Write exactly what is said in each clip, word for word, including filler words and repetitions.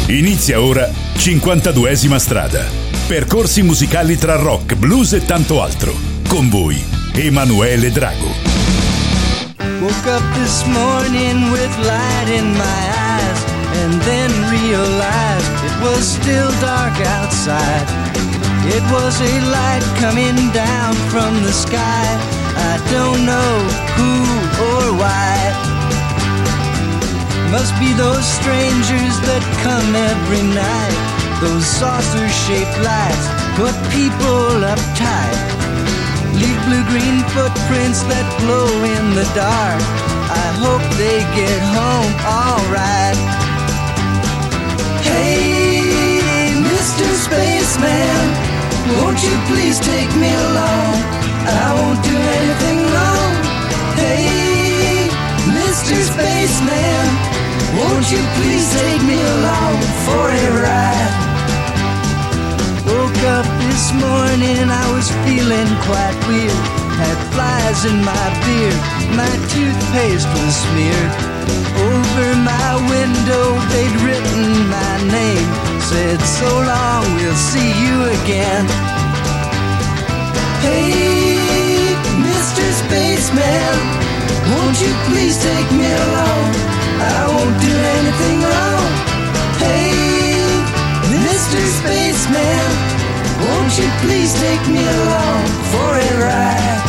Inizia ora cinquantaduesima strada. Percorsi musicali tra rock, blues e tanto altro. Con voi, Emanuele Drago. Woke up this morning with light in my eyes, and then realized it was still dark outside. It was a light coming down from the sky. I don't know who or why. Must be those strangers that come every night. Those saucer-shaped lights put people uptight. Leave blue-green footprints that glow in the dark. I hope they get home alright. Hey, Mister Spaceman, won't you please take me along? I won't do anything wrong. Hey, Mister Spaceman, won't you please take me along for a ride? Woke up this morning, I was feeling quite weird. Had flies in my beard, my toothpaste was smeared. Over my window they'd written my name. Said, so long, we'll see you again. Hey, Mister Spaceman, won't you please take me along? I won't do anything wrong. Hey, Mister Spaceman, won't you please take me along for a ride?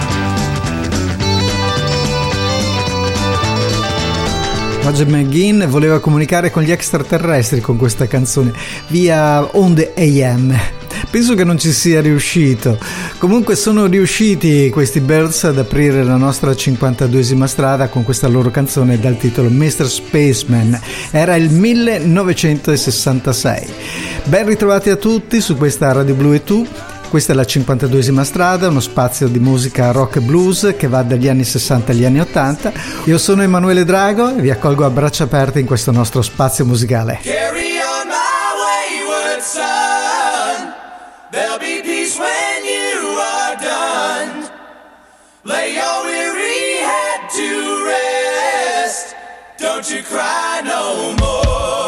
Roger McGuinn voleva comunicare con gli extraterrestri con questa canzone via onde A M. Penso che non ci sia riuscito. Comunque sono riusciti questi Birds ad aprire la nostra cinquantaduesima strada con questa loro canzone dal titolo mister Spaceman. Era il millenovecentosessantasei. Ben ritrovati a tutti su questa Radio Blu e Tu. Questa è la cinquantaduesima strada, uno spazio di musica rock e blues che va dagli anni sessanta agli anni ottanta. Io sono Emanuele Drago e vi accolgo a braccia aperte in questo nostro spazio musicale. Carry on my wayward son. There'll be peace when you are done. Lay your weary head to rest. Don't you cry no more.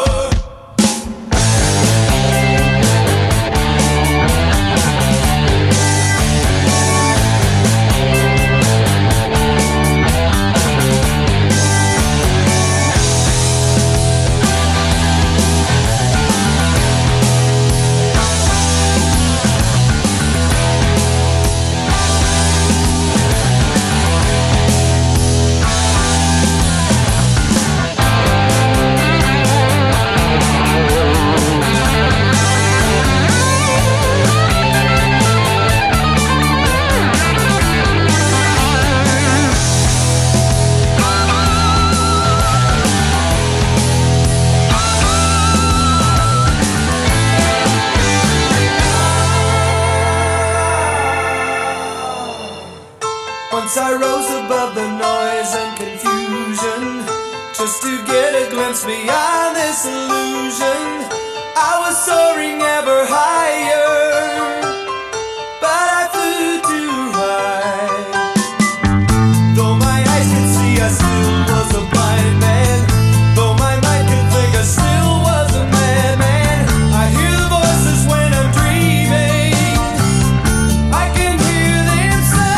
I rose above the noise and confusion, just to get a glimpse beyond this illusion. I was soaring ever higher, but I flew too high. Though my eyes could see, I still was a blind man. Though my mind could think, I still was a madman. I hear the voices when I'm dreaming. I can hear them say,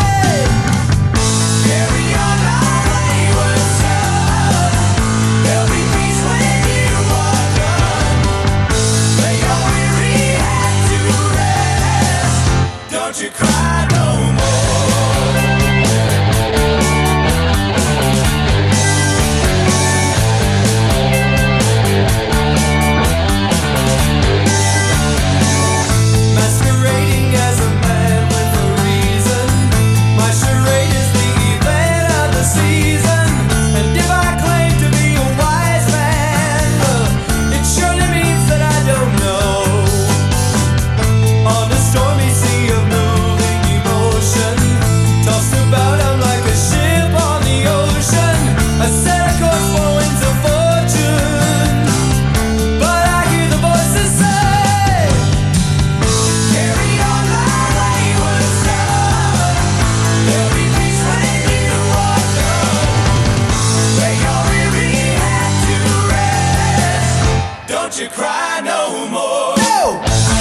carry on my wayward son. There'll be peace when you are done. Lay your weary head Don't you cry no more. No!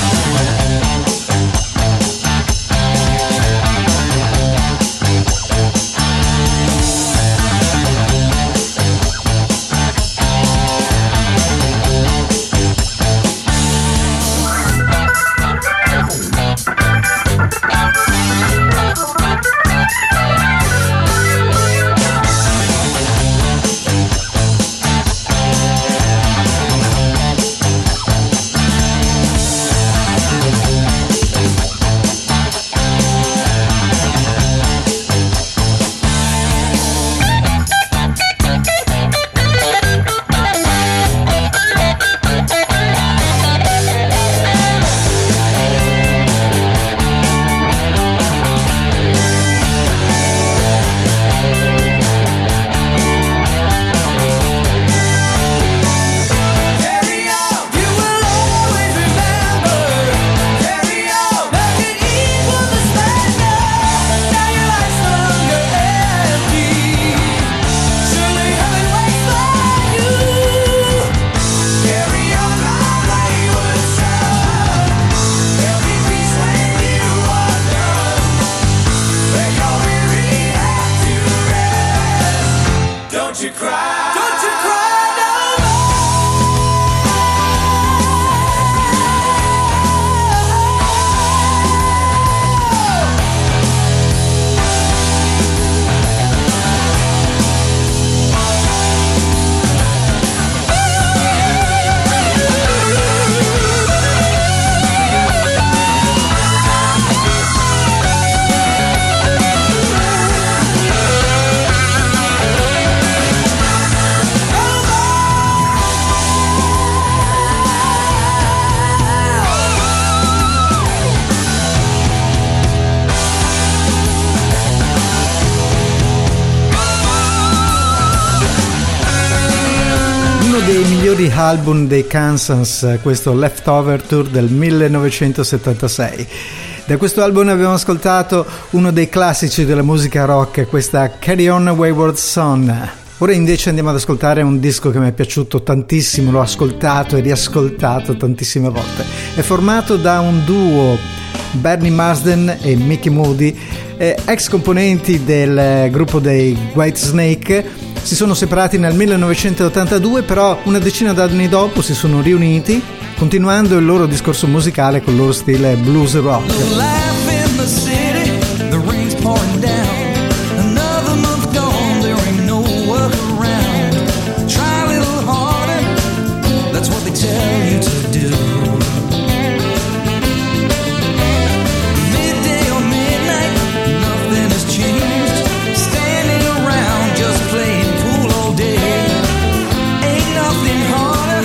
Dei migliori album dei Kansas, questo Leftover Tour del millenovecentosettantasei. Da questo album abbiamo ascoltato uno dei classici della musica rock, questa Carry On Wayward Son. Ora invece andiamo ad ascoltare un disco che mi è piaciuto tantissimo, l'ho ascoltato e riascoltato tantissime volte. È formato da un duo, Bernie Marsden e Mickey Moody, eh, ex componenti del gruppo dei Whitesnake. Si sono separati nel millenovecentottantadue, però una decina d'anni dopo si sono riuniti, continuando il loro discorso musicale con il loro stile blues rock.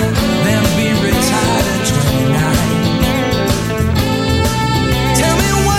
Tell me what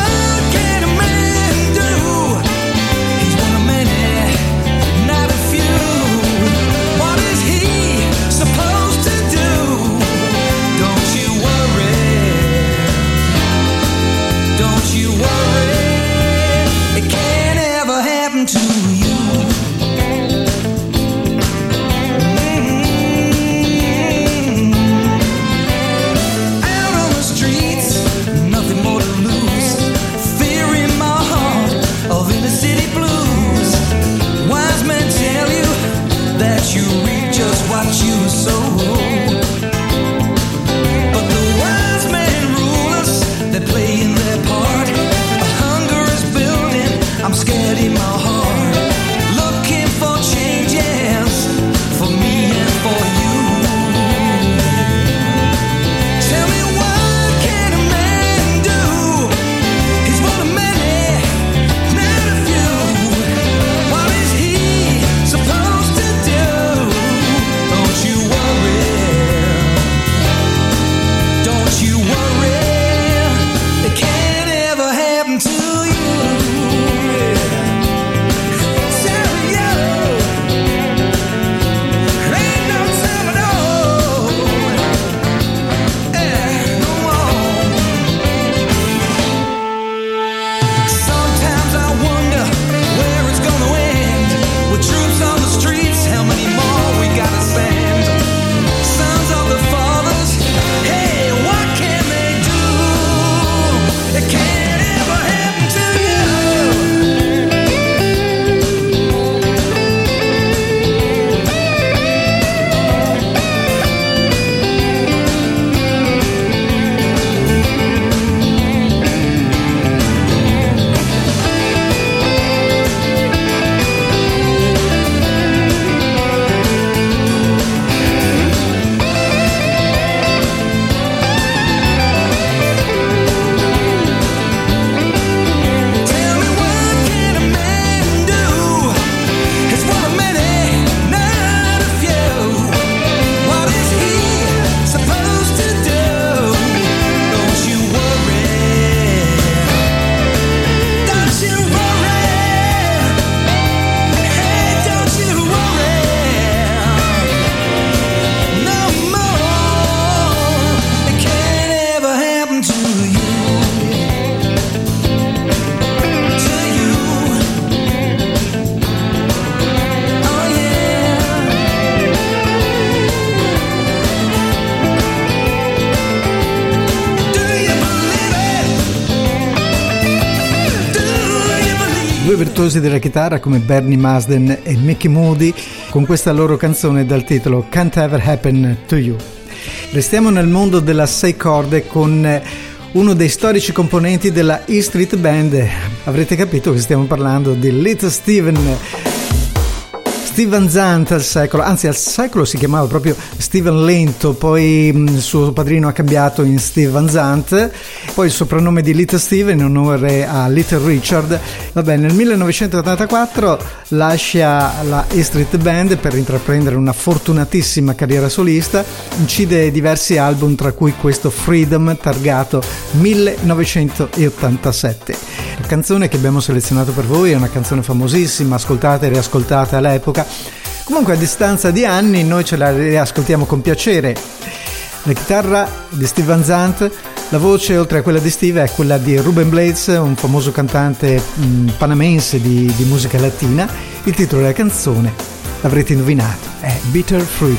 due virtuosi della chitarra come Bernie Marsden e Mickey Moody con questa loro canzone dal titolo Can't Ever Happen to You. Restiamo nel mondo della sei corde con uno dei storici componenti della E Street Band. Avrete capito che stiamo parlando di Little Steven Steve Van Zandt al secolo, anzi al secolo si chiamava proprio Steven Lento, poi il suo padrino ha cambiato in Steve Van Zandt, poi il soprannome di Little Steven in onore a Little Richard. Vabbè, nel millenovecentottantaquattro lascia la E Street Band per intraprendere una fortunatissima carriera solista, incide diversi album tra cui questo Freedom targato millenovecentottantasette. La canzone che abbiamo selezionato per voi è una canzone famosissima, ascoltata e riascoltata all'epoca. Comunque a distanza di anni noi ce la riascoltiamo con piacere. La chitarra di Steve Van Zandt, la voce oltre a quella di Steve è quella di Ruben Blades, un famoso cantante mh, panamense di, di musica latina. Il titolo della canzone, l'avrete indovinato, è Bitter Fruit.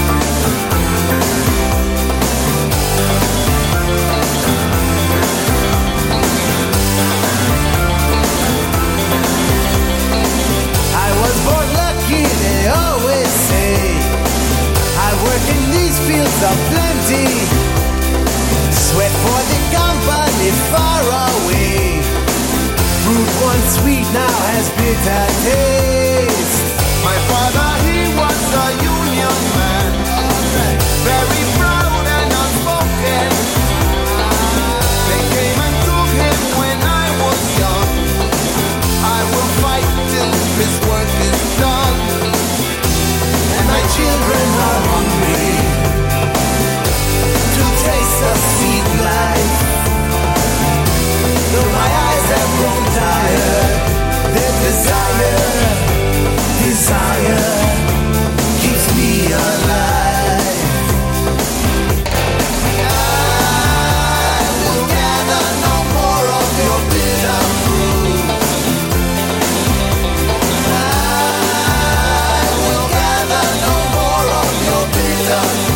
Of plenty, sweat for the company far away. Fruit once sweet now has bitter taste. My father, he was a union man, very proud and outspoken. They came and took him when I was young. I will fight till his work is done, and my children are hungry. Taste of sweet life. Though my eyes have grown tired, their desire, desire keeps me alive. I will gather no more of your bitter fruit. I will gather no more of your bitter fruit.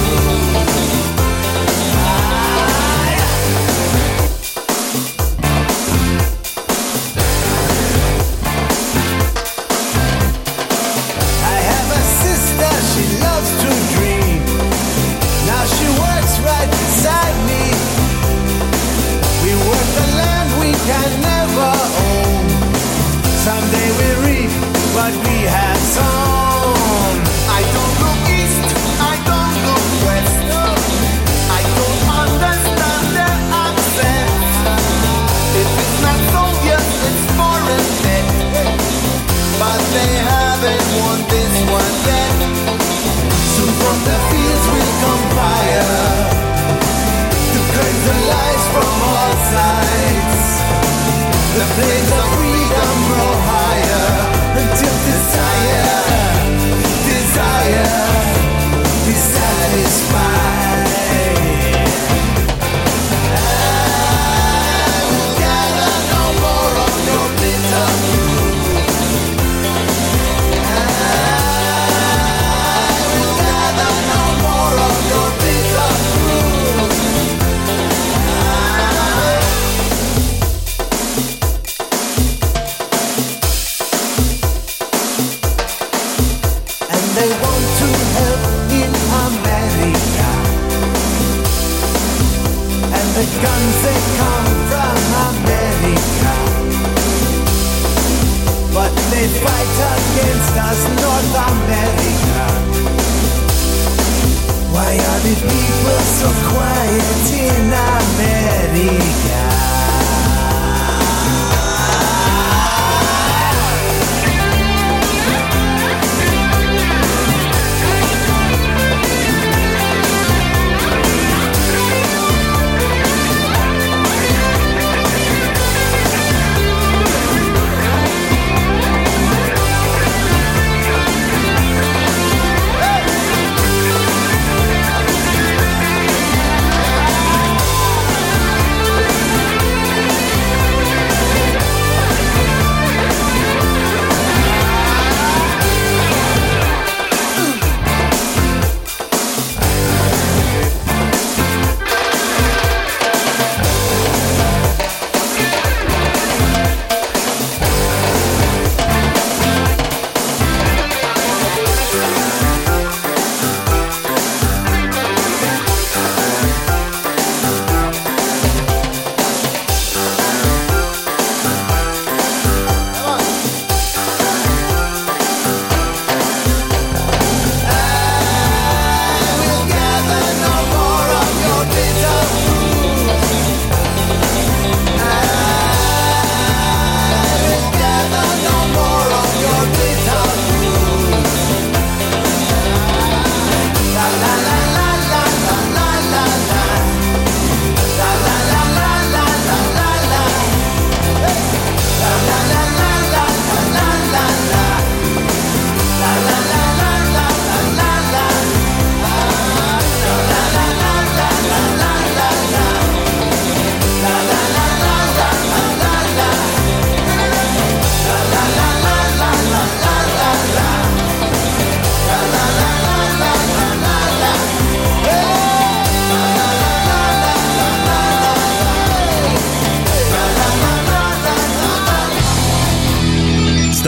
Can never own. Someday we reap what we have sown. I don't look east, I don't look west. I don't understand their accent. If it's not Soviet, it's foreign debt. But they haven't won this one yet. Soon from the fields will come fire to curse the lies from all sides. The flames of freedom grow higher until desire, desire is satisfied. I will gather no more of your bitter fruit. I will gather no more of your bitter fruit. They want to help in America, and the guns they come from America, but they fight against us, North America. Why are the people so quiet in America?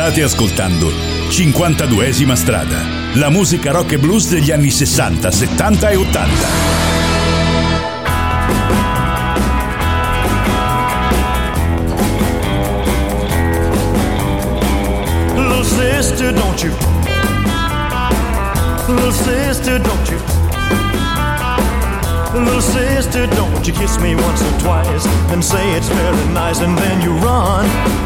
State ascoltando cinquantaduesima strada, la musica rock e blues degli anni sessanta, settanta e ottanta. Little sister, don't you? Little sister, don't you? Little sister, don't you kiss me once or twice and say it's very nice and then you run.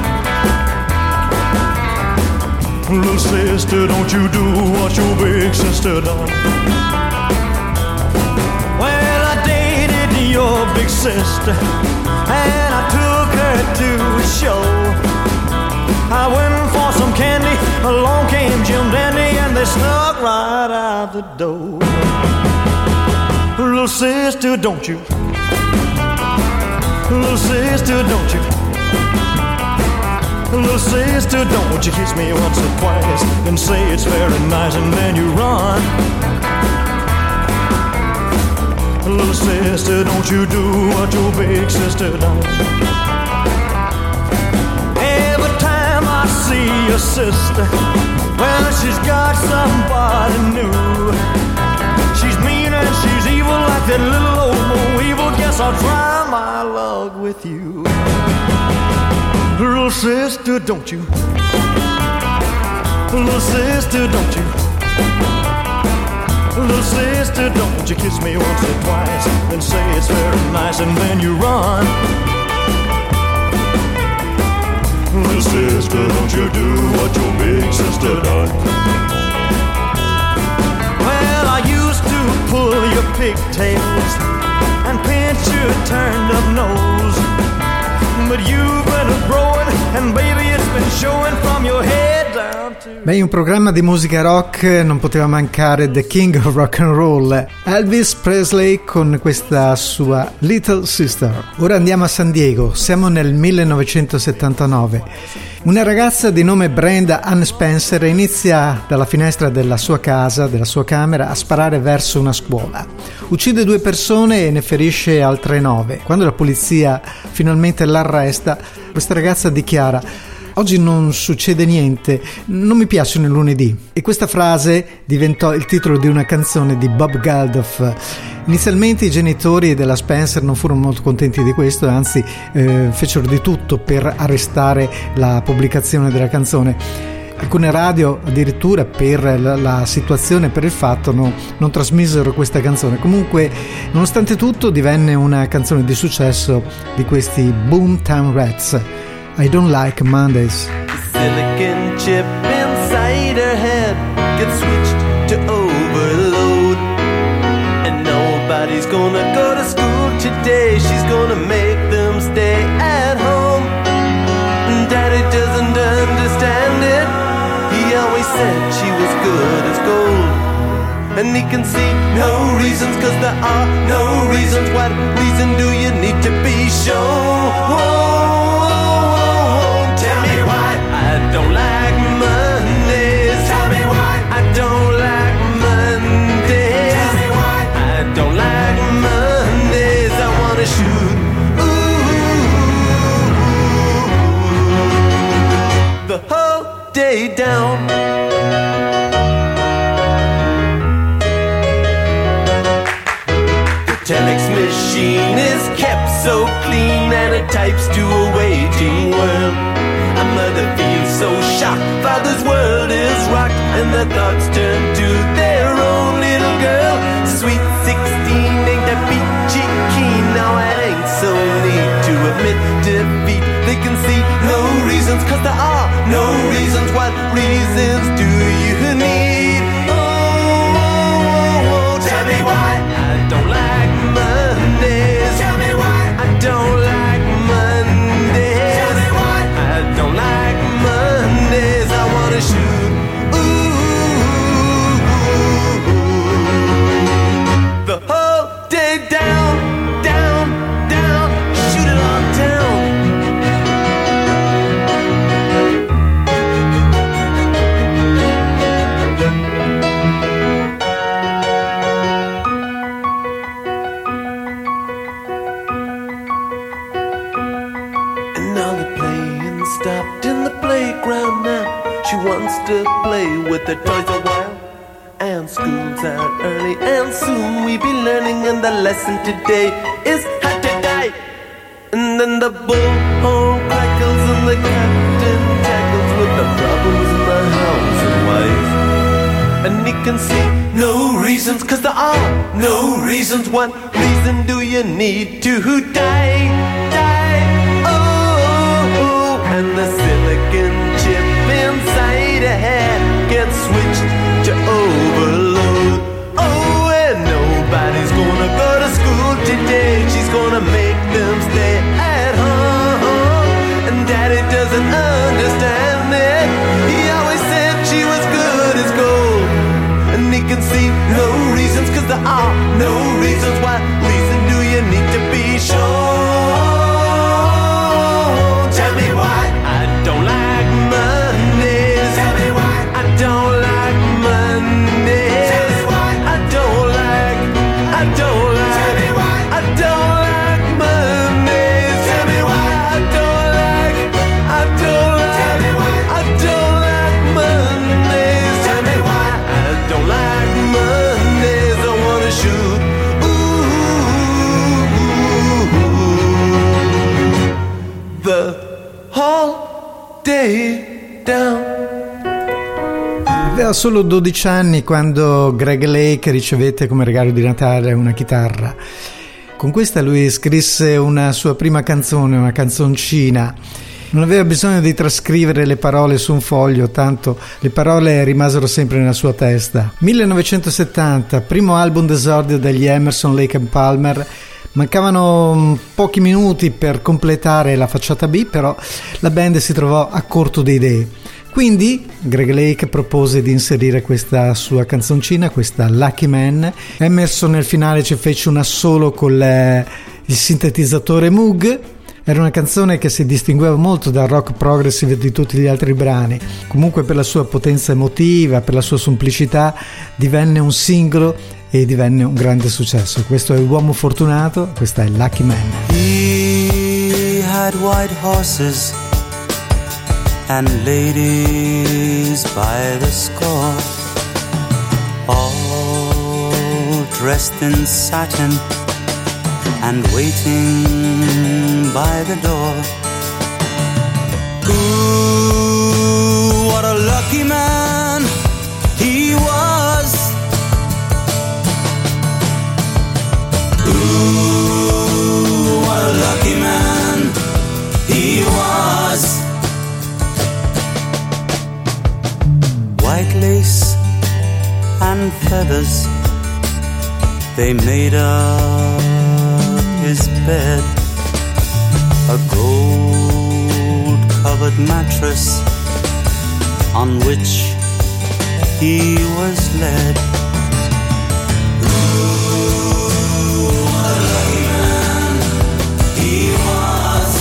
Little sister, don't you do what your big sister done. Well, I dated your big sister and I took her to a show. I went for some candy, along came Jim Dandy and they snuck right out the door. Little sister, don't you? Little sister, don't you? Little sister, don't you kiss me once or twice and say it's very nice and then you run. Little sister, don't you do what your big sister done. Every time I see your sister, well, she's got somebody new. She's mean and she's evil like that little old Mo Evil. Guess I'll try my luck with you. Little sister, don't you? Little sister, don't you? Little sister, don't you kiss me once or twice and say it's very nice and then you run. Little sister, don't you do what your big sister done. Well, I used to pull your pigtails and pinch your turned up nose, but you've been growing and baby it's been showing from your head down to... Beh, in un programma di musica rock non poteva mancare The King of Rock and Roll, Elvis Presley, con questa sua Little Sister. Ora andiamo a San Diego, siamo nel millenovecentosettantanove. Una ragazza di nome Brenda Ann Spencer inizia dalla finestra della sua casa, della sua camera, a sparare verso una scuola. Uccide due persone e ne ferisce altre nove. Quando la polizia finalmente l'arresta, questa ragazza dichiara: oggi non succede niente, non mi piacciono i lunedì. E questa frase diventò il titolo di una canzone di Bob Geldof. Inizialmente i genitori della Spencer non furono molto contenti di questo, anzi eh, fecero di tutto per arrestare la pubblicazione della canzone. Alcune radio addirittura per la, la situazione, per il fatto, no, non trasmisero questa canzone. Comunque, nonostante tutto, divenne una canzone di successo di questi Boomtown Rats. I don't like Mondays. The silicon chip inside her head gets switched to overload, and nobody's gonna go to school today. She's gonna make them stay at home. Daddy doesn't understand it. He always said she was good as gold, and he can see no reasons, cause there are no reasons. What reason do you need to be shown? Tell me why I don't like Mondays. Tell me why I don't like Mondays. Tell me why I don't like Mondays. I wanna shoot ooh, the whole day down. The telex machine is kept so clean and it types to a waiting world. A mother feels so shocked, father's world is rocked, and their thoughts turn to their own little girl. Sweet sixteen ain't that peachy keen. Now it ain't so neat to admit defeat. They can see no reasons, cause there are no reasons. What reasons do you need? Oh, oh, oh, oh. Tell me why I don't like Mondays. Tell me why I don't like Mondays. Tell me why I don't like Mondays. I wanna shoot ooh, the whole day down, down, down. Shoot it all down. to play with the toys a while. And school's out early, and soon we be learning, and the lesson today is how to die. And then the bullhorn crackles and the captain tackles with the problems in the house and wife. And he can see no reasons, cause there are no reasons. What reason do you need to die? Die, oh, oh. And the silicon chip inside a head gets switched to overload. Oh, and nobody's gonna go to school today. She's gonna make them stay at home. And Daddy doesn't understand it. He always said she was good as gold. And he can see no reasons, cause there are no reasons. What reason do you need to be sure? Tell me why I don't like Mondays. Tell me why I don't like Mondays. Tell me why I don't like, I don't like, tell me why I don't like Mondays. Tell me why I don't like, I don't like, tell me why I don't like Mondays. Tell me why I don't like Mondays. I wanna shoot. Ooh, the whole day down. Aveva solo dodici anni quando Greg Lake ricevette come regalo di Natale una chitarra. Con questa lui scrisse una sua prima canzone, una canzoncina. Non aveva bisogno di trascrivere le parole su un foglio, tanto le parole rimasero sempre nella sua testa. millenovecentosettanta, primo album d'esordio degli Emerson, Lake and Palmer. Mancavano pochi minuti per completare la facciata B, però la band si trovò a corto di idee. Quindi Greg Lake propose di inserire questa sua canzoncina, questa Lucky Man. Emerson nel finale ci fece una solo con le, il sintetizzatore Moog. Era una canzone che si distingueva molto dal rock progressive di tutti gli altri brani. Comunque per la sua potenza emotiva, per la sua semplicità, divenne un singolo e divenne un grande successo. Questo è Uomo Fortunato, questa è Lucky Man. He had white horses and ladies by the score, all dressed in satin and waiting by the door. Ooh, what a lucky man he was. Ooh, what a lucky man he was. White lace and feathers, they made up his bed. A gold-covered mattress on which he was led. Ooh, what a lucky man he was.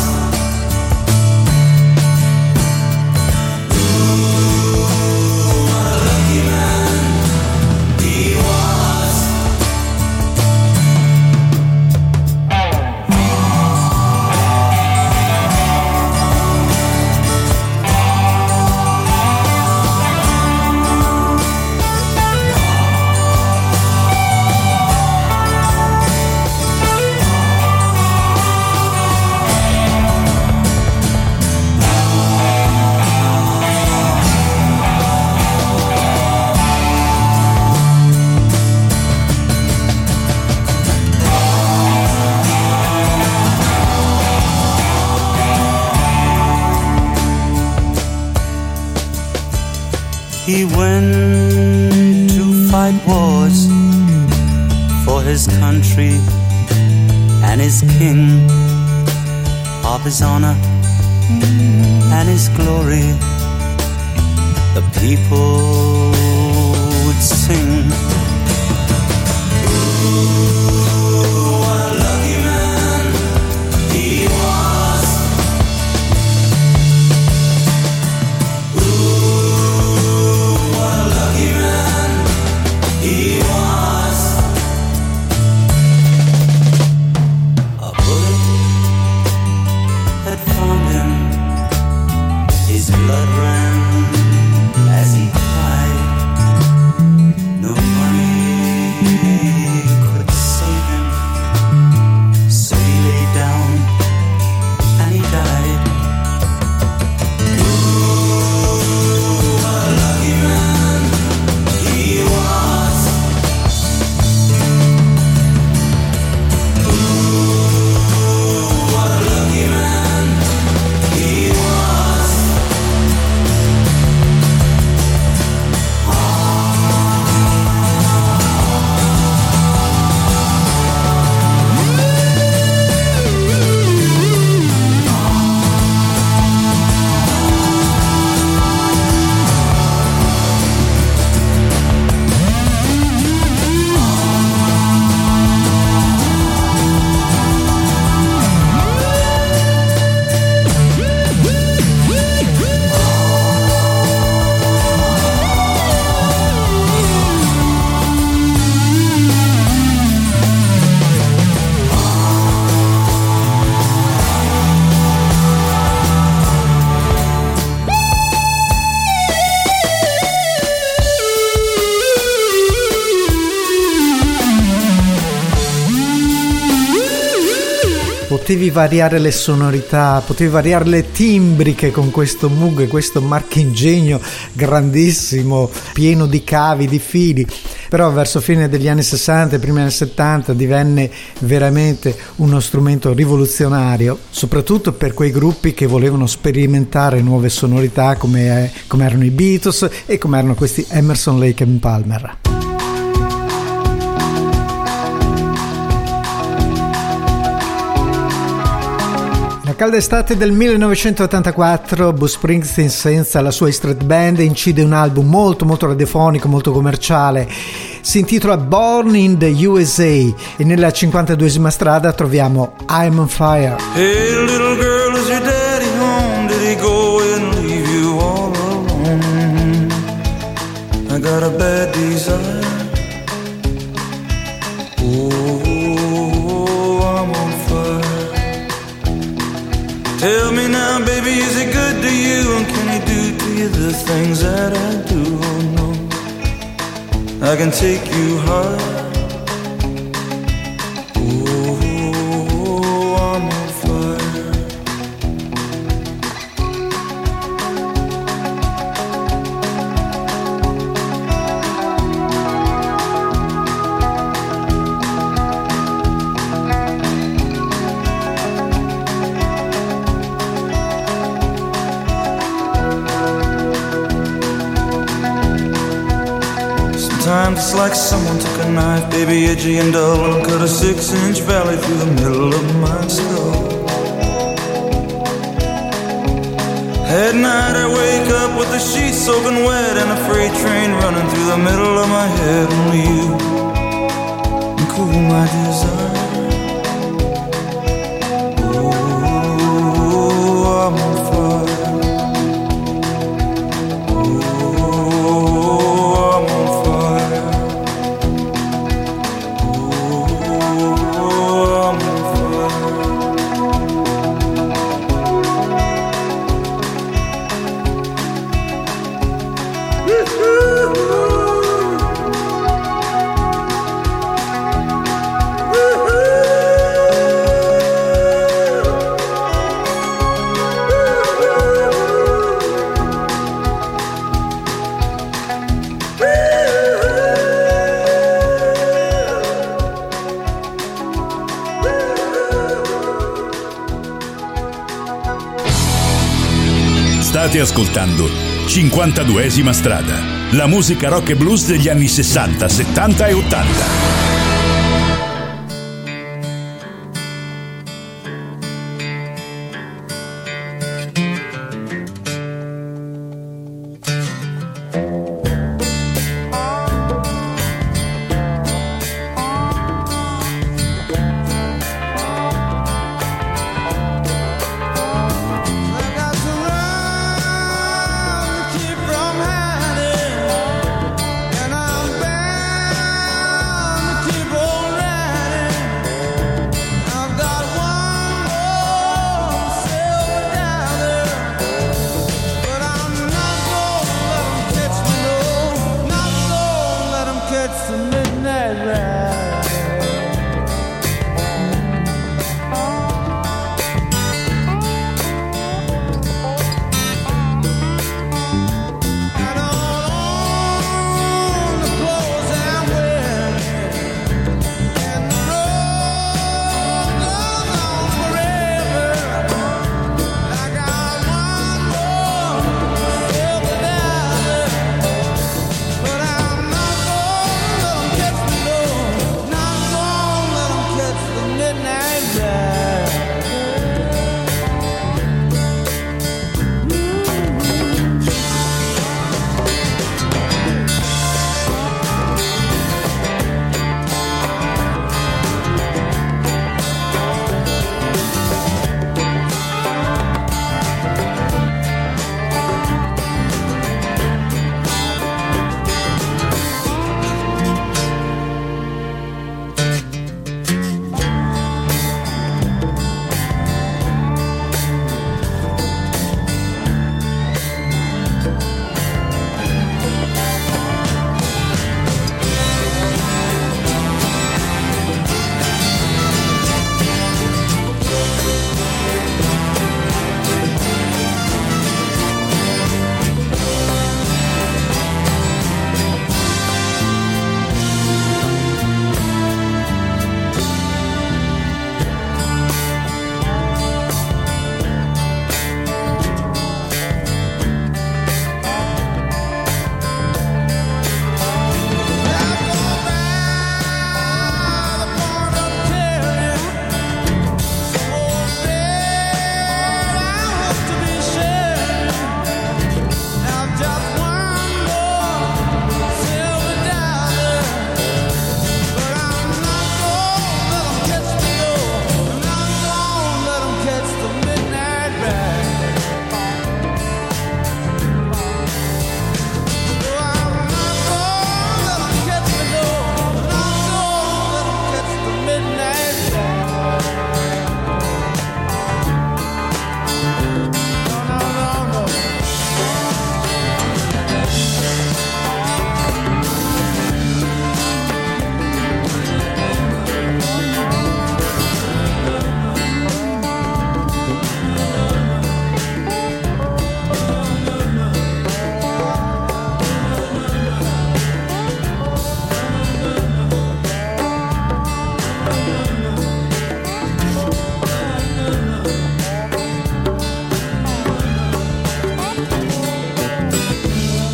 He went to fight wars for his country and his king, of his honor and his glory. The people would sing. Ooh, what a lucky man he was. He was. A bullet had found him. His blood ran as he potevi variare le sonorità, potevi variare le timbriche con questo Moog, questo marchingegno grandissimo, pieno di cavi, di fili. Però verso fine degli anni sessanta e primi anni settanta divenne veramente uno strumento rivoluzionario, soprattutto per quei gruppi che volevano sperimentare nuove sonorità come, come erano i Beatles e come erano questi Emerson, Lake and Palmer. La calda estate del millenovecentottantaquattro, Bruce Springsteen, senza la sua Street Band, incide un album molto molto radiofonico, molto commerciale. Si intitola Born in the U S A e nella cinquantaduesima strada troviamo I'm on Fire. Hey little girl, is your daddy home? Did he go and leave you all alone? I got a bad desire. Tell me now, baby, is he good to you? And can he do to you the things that I do? Oh no, I can take you high. Oh, I'm on fire. Sometimes it's like someone took a knife, baby, edgy and dull, and cut a six-inch valley through the middle of my skull. At night I wake up with the sheets soaking wet and a freight train running through the middle of my head. Only you can cool my desire. Oh, I'm on fire. State ascoltando cinquantaduesima strada, la musica rock e blues degli anni sessanta, settanta e ottanta. From hiding, and I'm bound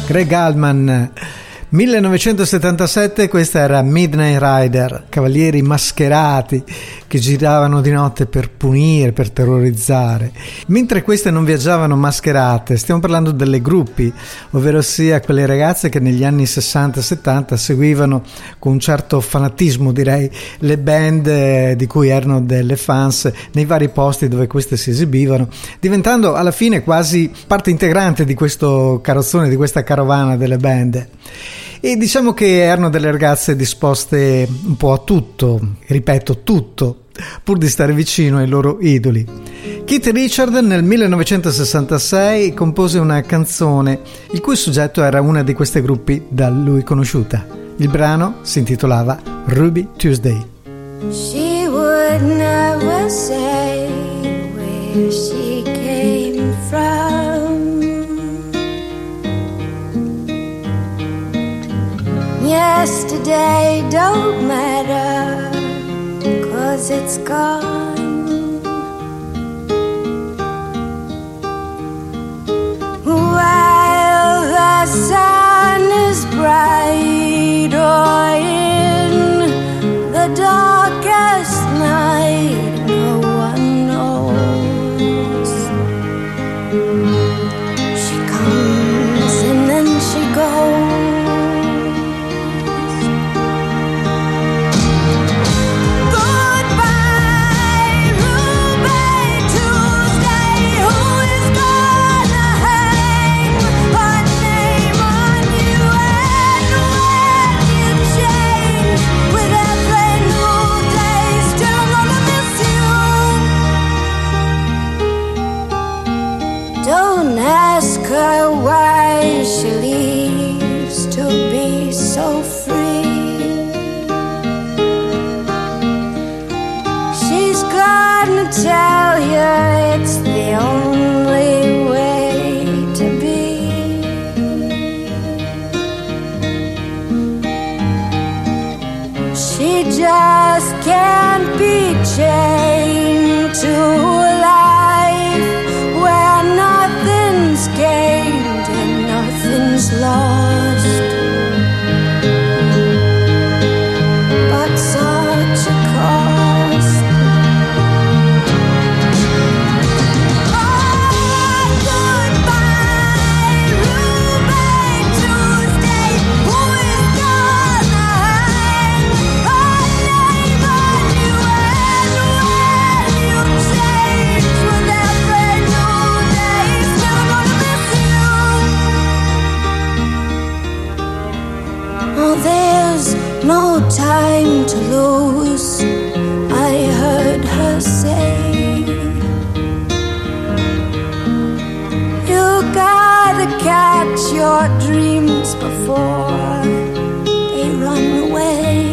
Greg Allman. millenovecentosettantasette, questa era Midnight Rider, cavalieri mascherati che giravano di notte per punire, per terrorizzare. Mentre queste non viaggiavano mascherate, stiamo parlando delle gruppi, ovvero sia quelle ragazze che negli anni sessanta settanta seguivano con un certo fanatismo, direi, le band di cui erano delle fans nei vari posti dove queste si esibivano, diventando alla fine quasi parte integrante di questo carrozzone, di questa carovana delle band. E diciamo che erano delle ragazze disposte un po' a tutto, ripeto tutto, pur di stare vicino ai loro idoli. Keith Richard nel millenovecentosessantasei compose una canzone il cui soggetto era una di queste gruppi da lui conosciuta. Il brano si intitolava Ruby Tuesday. She would never say where she came from. Yesterday don't matter, 'cause it's gone. While the sun is bright or in the darkest night, no one knows. She comes and then she goes. Her why she leaves to be so free. She's gonna tell you it's the only way to be. She just can't be chained to a life where nothing's gained and nothing's lost. But such a cost. Oh, goodbye, Ruby Tuesday. Who is gonna hang her name on you? And when you change with every new day, still gonna miss you. Oh, there's no time to lose, I heard her say. You gotta catch your dreams before they run away.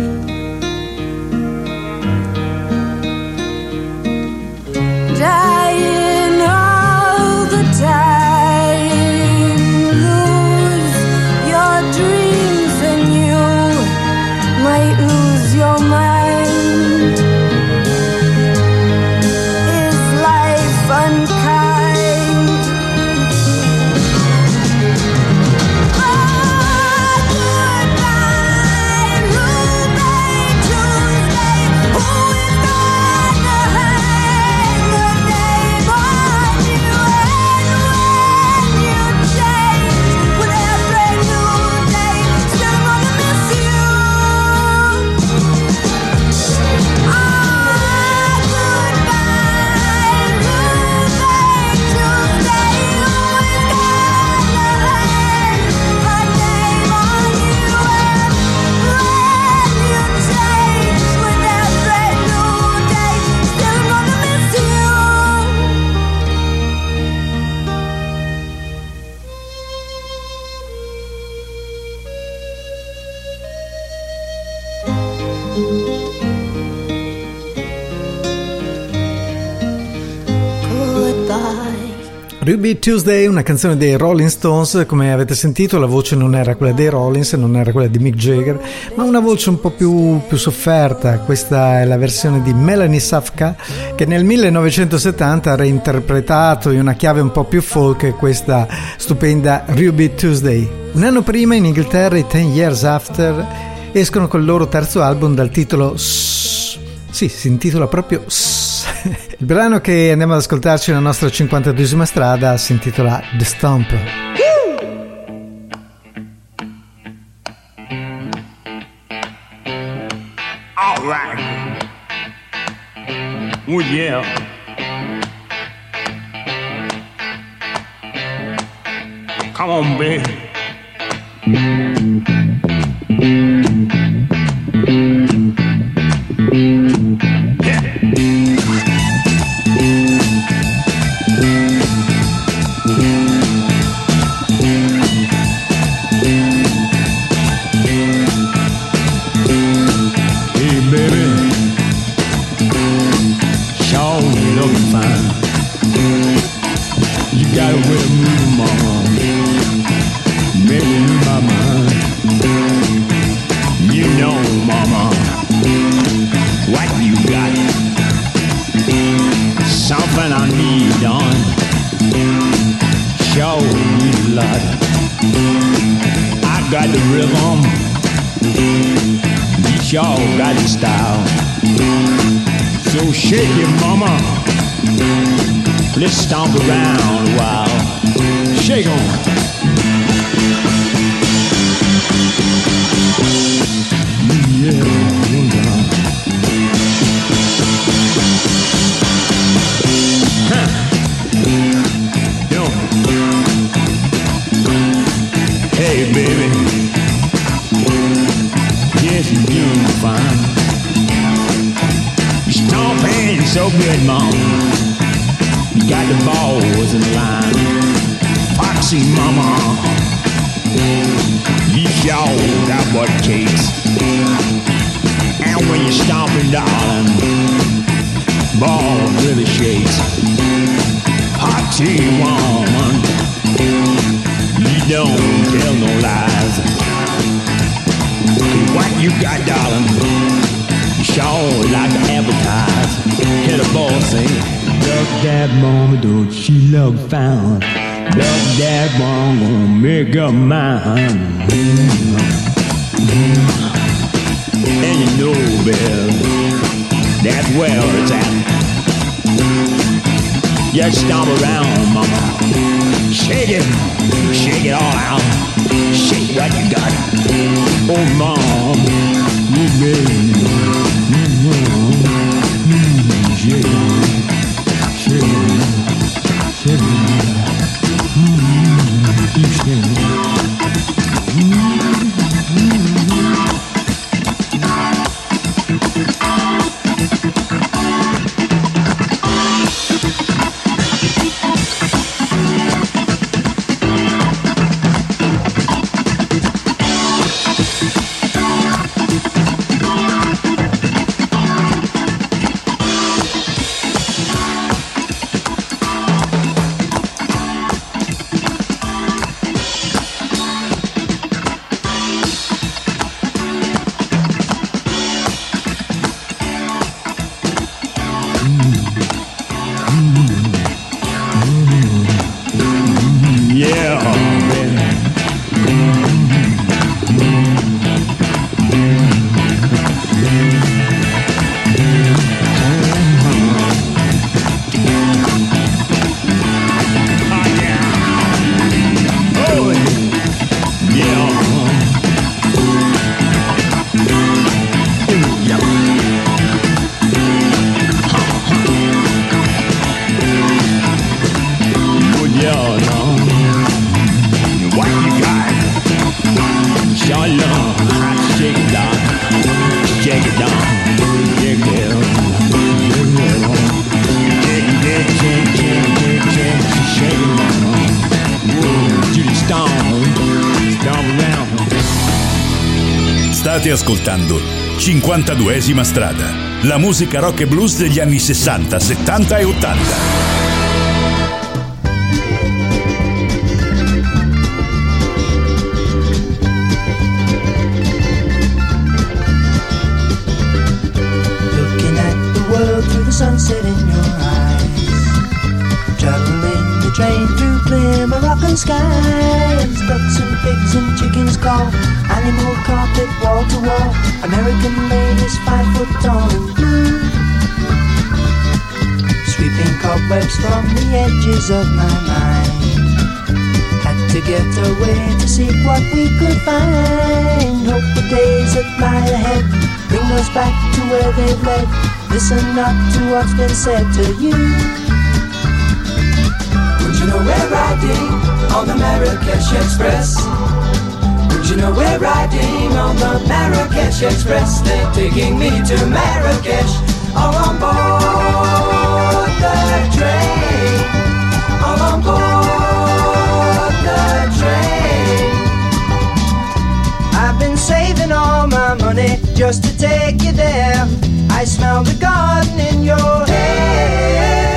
Dying all the time, lose your dreams and you might lose your mind. Is life unkind? Oh, goodbye, Ruby Tuesday. Who is gonna hang the name on you? And when you change with every new day, still gonna miss you. Ah, goodbye, Ruby Tuesday. Who is gonna hang her name on you? And when you change with every new day, still gonna miss you. Goodbye. Ruby Tuesday, una canzone dei Rolling Stones. Come avete sentito, la voce non era quella dei Rollins, non era quella di Mick Jagger, ma una voce un po' più, più sofferta. Questa è la versione di Melanie Safka, che nel millenovecentosettanta ha reinterpretato in una chiave un po' più folk questa stupenda Ruby Tuesday. Un anno prima in Inghilterra, i Ten Years After escono col loro terzo album dal titolo Sss. Sì, si intitola proprio Sss. Il brano che andiamo ad ascoltarci nella nostra cinquantaduesima strada si intitola The Stomp. All right. Oh yeah. Come on, baby. Y'all got the style, so shake it, mama. Let's stomp around a while. Shake on. Yeah, huh. Yo. Hey, baby. Yes, you're doing fine. You're stomping so good, mom. You got the balls in line. Foxy mama, you sure got what it takes. And when you're stomping, darling, ball really shakes. Hot tea, woman, you don't tell no lies. What you got, darling? You sure like to advertise. Hear the boss say, look that mama, don't she look fine? Look that mama, gonna make her mine. And you know, baby, that's where it's at. Just stomp around, mama. Shake it, shake it all out. Shake what you got. Oh, mom, you baby. Mm-hmm. Mm-hmm. Shake it, shake it, shake it. Mm-hmm. Keep shaking it. Mm-hmm. State ascoltando cinquantaduesima strada, la musica rock e blues degli anni sessanta, settanta e ottanta. sunset in your eyes. Traveling the train through clear Moroccan skies. Ducks and pigs and chickens call. Animal carpet wall to wall. American ladies five foot tall and blue. Sweeping cobwebs from the edges of my mind. Had to get away to seek what we could find. Hope the days that lie ahead bring us back to where they've led. Listen not to what's been said to you. Would you know we're riding on the Marrakesh Express? Would you know we're riding on the Marrakesh Express? They're taking me to Marrakesh, all on board the train, all on board the train. I've been saving all my money just to take you there. I smell the garden in your hair.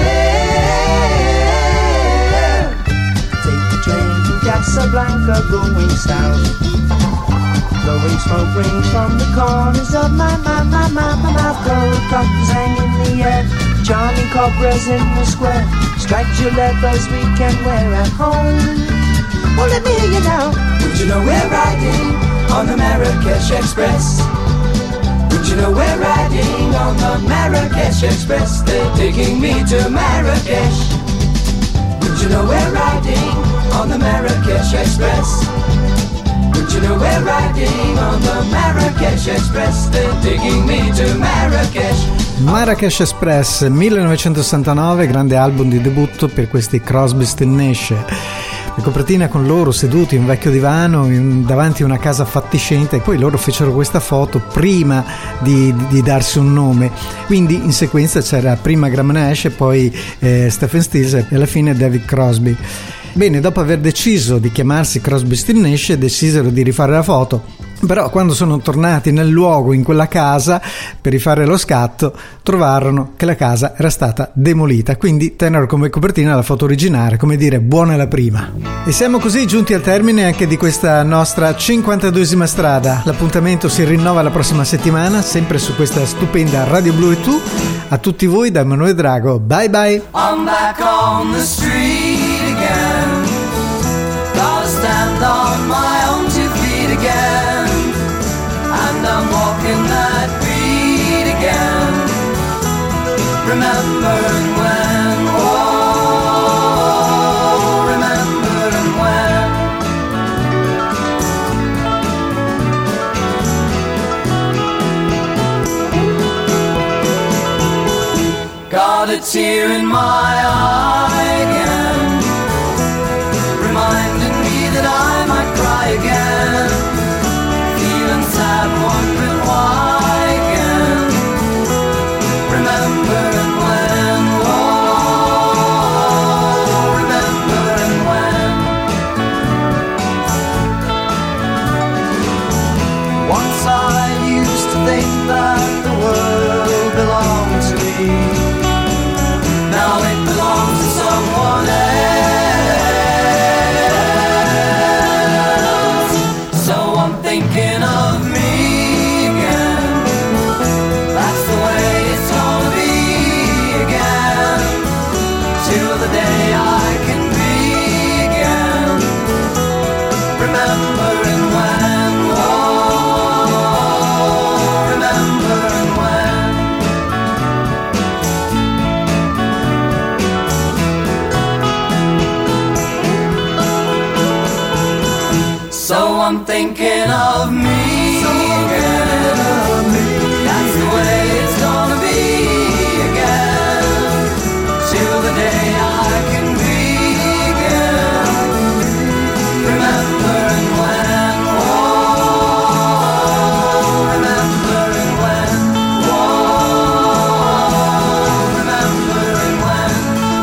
Take the train from Casablanca going south. Blowing smoke rings from the corners of my, my, my, my, my mouth. Gold cockles hang in the air. Charming cobras in the square. Striped your leathers we can wear at home. Well, let me hear you now. Would you know we're riding on the Marrakesh Express? Would you know we're riding on the Marrakesh Express? They're taking me to Marrakesh. Would you know we're riding on the Marrakesh Express? Would you know we're riding on the Marrakesh Express? They're taking me to Marrakesh. Marrakesh Express millenovecentosessantanove, grande album di debutto per questi Crosby, Still Nash. La copertina con loro seduti in un vecchio divano in, davanti a una casa fatiscente, e poi loro fecero questa foto prima di, di, di darsi un nome, quindi in sequenza c'era prima Graham Nash e poi eh, Stephen Stills e alla fine David Crosby. Bene, dopo aver deciso di chiamarsi Crosby, Still Nash, decisero di rifare la foto, però quando sono tornati nel luogo, in quella casa, per rifare lo scatto, trovarono che la casa era stata demolita, quindi tennero come copertina la foto originale, come dire buona la prima. E siamo così giunti al termine anche di questa nostra cinquantaduesima strada. L'appuntamento si rinnova la prossima settimana, sempre su questa stupenda Radio Blu e Tu. A tutti voi da Emanuele Drago, bye bye. I'm back on the street again. Gotta stand on my own two feet again. And I'm walking that beat again. Remembering when, oh, remembering when. Got a tear in my eye again, reminding me that I might cry again. Feeling sad, wondering why again. Remembering when, oh, remembering when. Once I used to think that the world belonged to me. Now it belongs to someone else. So I'm thinking of me again. That's the way it's gonna be again, till the day I can be again. Remembering when, oh, remembering when. So I'm thinking of me again. That's the way it's gonna be again, till the day I can be again. Remembering when, oh, remembering when, oh, remembering when,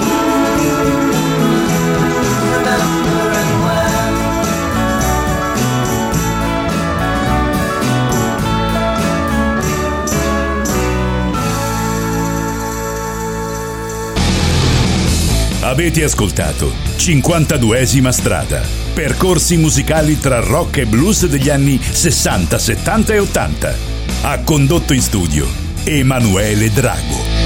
remembering when. Avete ascoltato cinquantaduesima strada. Percorsi musicali tra rock e blues degli anni sessanta, settanta e ottanta. Ha condotto in studio Emanuele Drago.